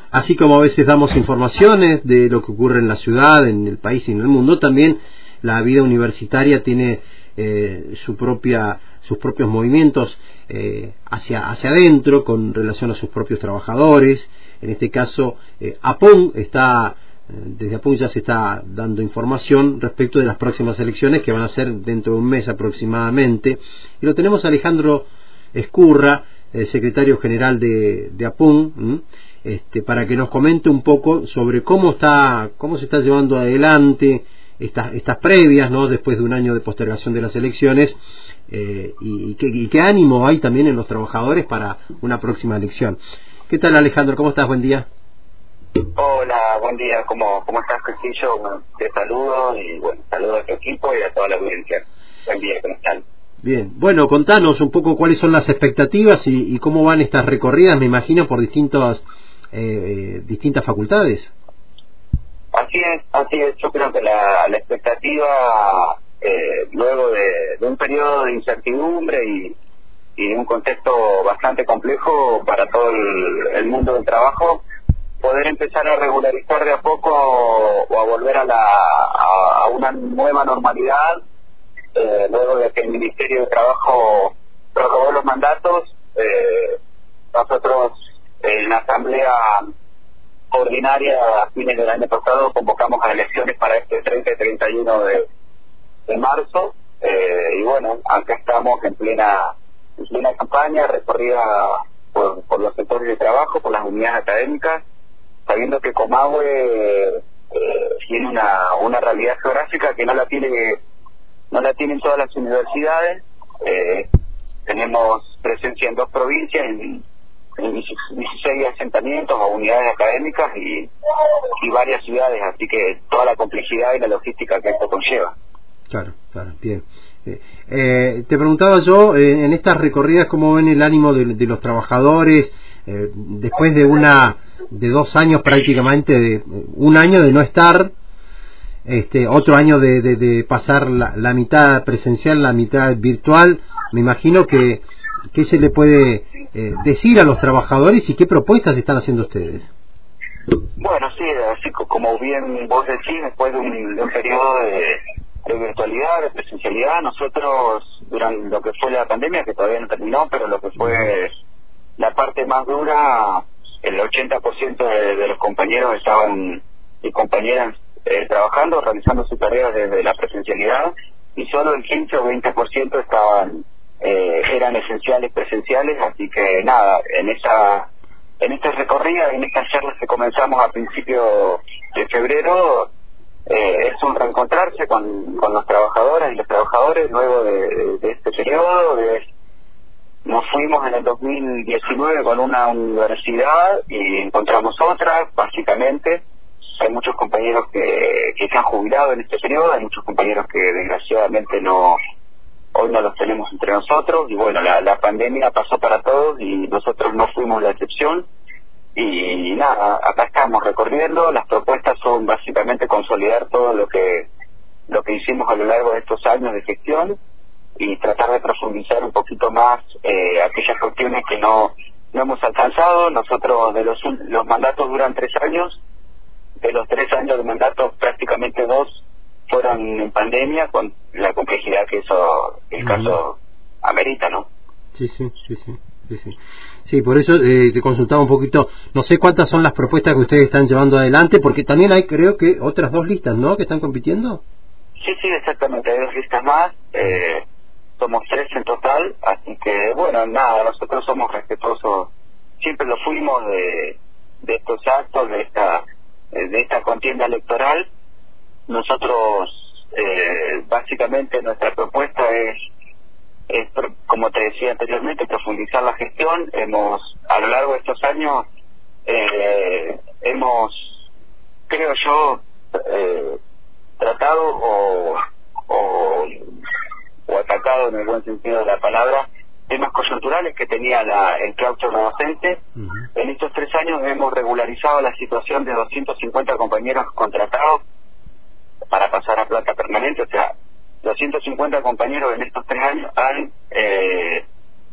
así como a veces damos informaciones de lo que ocurre en la ciudad, en el país y en el mundo, también la vida universitaria tiene sus propios movimientos hacia adentro con relación a sus propios trabajadores. En este caso, APUN desde APUN ya se está dando información respecto de las próximas elecciones que van a ser dentro de un mes aproximadamente. Y lo tenemos a Alejandro Ezcurra, secretario general de APUN, para que nos comente un poco sobre cómo se está llevando adelante estas previas, ¿no?, después de un año de postergación de las elecciones, y qué ánimo hay también en los trabajadores para una próxima elección. ¿Qué tal, Alejandro? ¿Cómo estás? Buen día. Hola, buen día. ¿Cómo estás, Castillo? Bueno, te saludo y bueno, saludo a tu equipo y a toda la audiencia. Buen día, ¿cómo están? Bien, bueno, contanos un poco cuáles son las expectativas y cómo van estas recorridas, me imagino, por distintas facultades. Así es. Yo creo que la expectativa, luego de un periodo de incertidumbre y un contexto bastante complejo para todo el mundo del trabajo, poder empezar a regularizar de a poco o a volver a una nueva normalidad, luego de que el Ministerio de Trabajo prorrogó los mandatos. Nosotros en la asamblea ordinaria a fines del año pasado convocamos a elecciones para este 30 y 31 de marzo, y bueno, acá estamos en plena campaña recorrida por los sectores de trabajo, por las unidades académicas, sabiendo que Comahue tiene una realidad geográfica que no la tienen todas las universidades. Tenemos presencia en 2 provincias, en 16 asentamientos o unidades académicas y varias ciudades, así que toda la complejidad y la logística que esto conlleva. Claro, bien. Te preguntaba yo, en estas recorridas, ¿cómo ven el ánimo de los trabajadores después de 2 años prácticamente, de un año de no estar, otro año de pasar la mitad presencial, la mitad virtual? Me imagino que ¿qué se le puede decir a los trabajadores y qué propuestas están haciendo ustedes? Bueno, sí, así como bien vos decís, después de un periodo de virtualidad, de presencialidad, nosotros durante lo que fue la pandemia, que todavía no terminó, pero lo que fue la parte más dura, el 80% de los compañeros y compañeras trabajando, realizando sus tareas desde la presencialidad, y solo el 15 o 20% eran esenciales presenciales. Así que nada, en esta recorrida, en estas charlas que comenzamos a principios de febrero, es un reencontrarse con los trabajadoras y los trabajadores luego de este periodo. Nos fuimos en el 2019 con una universidad y encontramos otra, básicamente. Hay muchos compañeros que se han jubilado en este periodo, hay muchos compañeros que desgraciadamente hoy no los tenemos entre nosotros, y bueno, la pandemia pasó para todos y nosotros no fuimos la excepción. Y nada, acá estamos recorriendo. Las propuestas son básicamente consolidar todo lo que hicimos a lo largo de estos años de gestión y tratar de profundizar un poquito más aquellas cuestiones que no hemos alcanzado. Nosotros los mandatos duran 3 años. De los 3 años de mandato, prácticamente 2 fueron en pandemia, con la complejidad que el caso amerita, ¿no? Sí. Sí, por eso te consultaba un poquito, no sé cuántas son las propuestas que ustedes están llevando adelante, porque también hay, creo que, otras 2 listas, ¿no?, que están compitiendo. Sí, exactamente, hay 2 listas más, somos 3 en total, así que, bueno, nada, nosotros somos respetuosos, siempre lo fuimos de estos actos, de esta contienda electoral. Nosotros, básicamente, nuestra propuesta es, como te decía anteriormente, profundizar la gestión. A lo largo de estos años, creo yo, tratado o atacado, en el buen sentido de la palabra, temas coyunturales que tenía el claustro docente. En estos 3 años hemos regularizado la situación de 250 compañeros contratados para pasar a planta permanente. O sea, 250 compañeros en estos 3 años han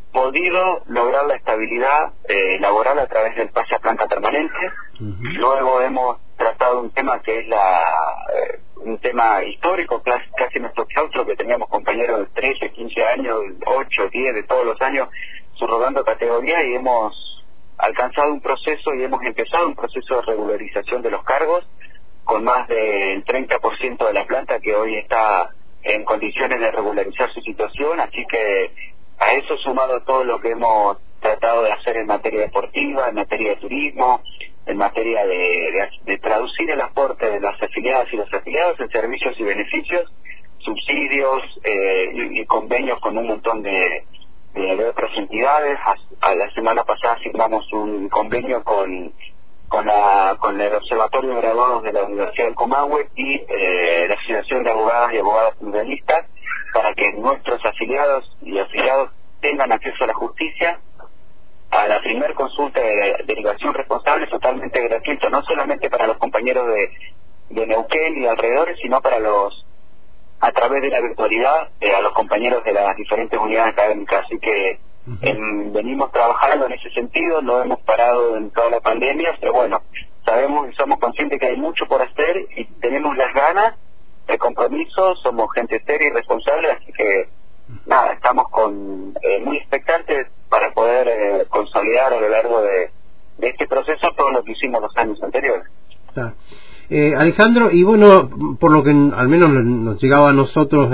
podido lograr la estabilidad laboral a través del pase a planta permanente. Luego hemos tratado un tema que es un tema histórico, casi nuestro claustro, que teníamos compañeros de 13, 15 años, 8, 10, de todos los años, subrogando categoría, y hemos alcanzado un proceso y hemos empezado un proceso de regularización de los cargos con más del 30% de la planta que hoy está en condiciones de regularizar su situación. Así que a eso, sumado todo lo que hemos tratado de hacer en materia deportiva, en materia de turismo, en materia de traducir el aporte de las afiliadas y los afiliados en servicios y beneficios, subsidios y convenios con un montón de otras entidades. A la semana pasada firmamos un convenio con el Observatorio de Graduados de la Universidad del Comahue y la Asociación de Abogadas y Abogadas Criminalistas, para que nuestros afiliados y afiliados tengan acceso a la justicia, a la primer consulta de derivación responsable, totalmente gratuito, no solamente para los compañeros de Neuquén y alrededores, sino a través de la virtualidad, a los compañeros de las diferentes unidades académicas. Así que venimos trabajando en ese sentido, no hemos parado en toda la pandemia, pero bueno, sabemos y somos conscientes que hay mucho por hacer y tenemos las ganas, el compromiso, somos gente seria y responsable, así que nada, estamos muy expectantes para poder consolidar a lo largo de este proceso todo lo que hicimos los años anteriores. Alejandro, y bueno, por lo que al menos nos llegaba a nosotros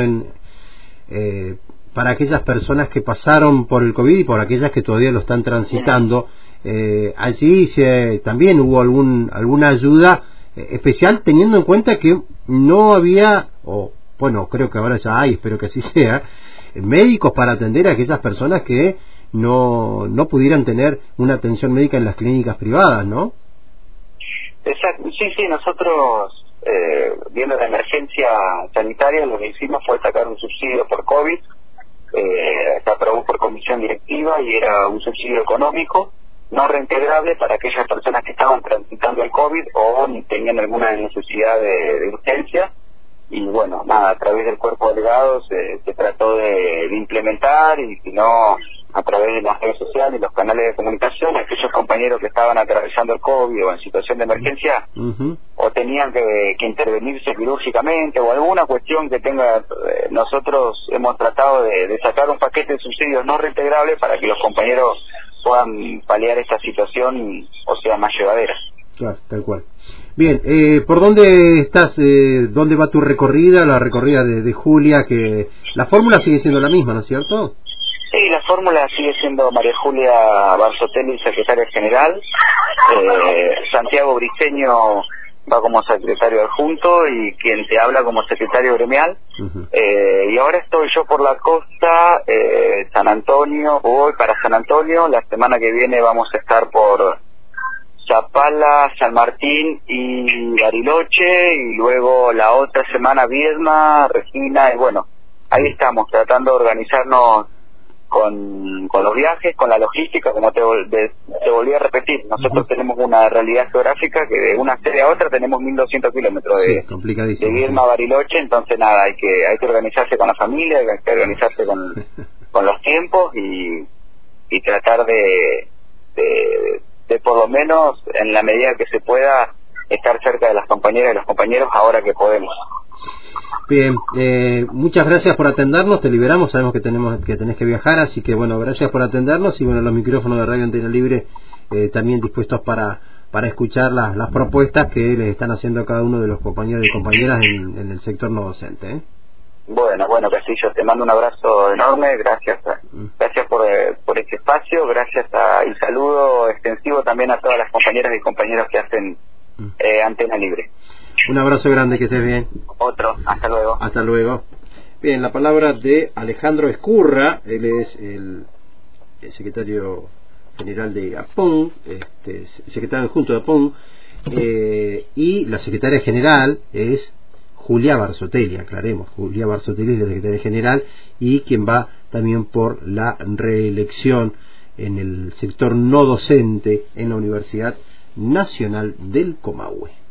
para aquellas personas que pasaron por el COVID y por aquellas que todavía lo están transitando, allí también hubo alguna ayuda especial, teniendo en cuenta que no había, bueno, creo que ahora ya hay, espero que así sea, médicos para atender a aquellas personas que no pudieran tener una atención médica en las clínicas privadas, ¿no? Exacto, sí, nosotros, viendo la emergencia sanitaria, lo que hicimos fue sacar un subsidio por COVID, se aprobó por comisión directiva y era un subsidio económico, no reintegrable para aquellas personas que estaban transitando el COVID o tenían alguna necesidad de urgencia. Y bueno, nada, a través del cuerpo delegado se trató de implementar, y si no, a través de las redes sociales y los canales de comunicación, aquellos compañeros que estaban atravesando el COVID o en situación de emergencia, o tenían que intervenirse quirúrgicamente o alguna cuestión que tenga, nosotros hemos tratado de sacar un paquete de subsidios no reintegrables para que los compañeros puedan paliar esta situación o sea más llevadera. Claro, tal cual. Bien, ¿por dónde estás? ¿Dónde va tu recorrida? La recorrida de Julia, que la fórmula sigue siendo la misma, ¿no es cierto? Sí, la fórmula sigue siendo María Julia Barzotelli, secretaria general, Santiago Briceño va como secretario adjunto y quien te habla como secretario gremial. Y ahora estoy yo por la costa, San Antonio, voy para San Antonio, la semana que viene vamos a estar por Zapala, San Martín y Bariloche, y luego la otra semana Viedma, Regina, y bueno, ahí estamos tratando de organizarnos con los viajes, con la logística, como te volví a repetir. Nosotros tenemos una realidad geográfica que de una sede a otra tenemos 1.200 kilómetros de Viedma a Bariloche, entonces nada, hay que organizarse con la familia, hay que organizarse con los tiempos y tratar de por lo menos en la medida que se pueda estar cerca de las compañeras y los compañeros ahora que podemos. Bien, muchas gracias por atendernos, te liberamos, sabemos que tenés que viajar, así que bueno, gracias por atendernos, y bueno, los micrófonos de Radio Antena Libre también dispuestos para escuchar las propuestas que les están haciendo a cada uno de los compañeros y compañeras en el sector no docente. Bueno, Castillo, te mando un abrazo enorme, gracias por este espacio, y saludo extensivo también a todas las compañeras y compañeros que hacen Antena Libre. Un abrazo grande, que estés bien. Otro, hasta luego. Hasta luego. Bien, la palabra de Alejandro Escurra, él es el secretario general de APON, secretario adjunto de APON, y la secretaria general es Julia Barzotelli, aclaremos, Julia Barzotelli es la secretaria general y quien va también por la reelección en el sector no docente en la Universidad Nacional del Comahue.